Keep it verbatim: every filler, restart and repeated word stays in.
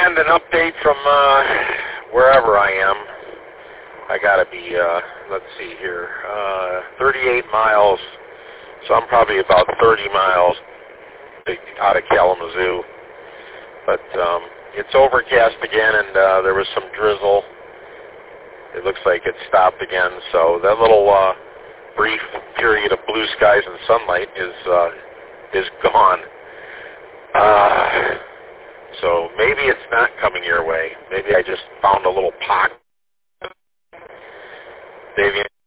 and an update from uh, wherever I am. I gotta be, uh, let's see here, uh, thirty-eight miles, so I'm probably about thirty miles out of Kalamazoo. But um, it's overcast again, and uh, there was some drizzle. It looks like it stopped again, so that little uh, brief period of blue skies and sunlight is uh, is gone. Uh, so maybe it's not coming your way. Maybe I just found a little pocket. Davey.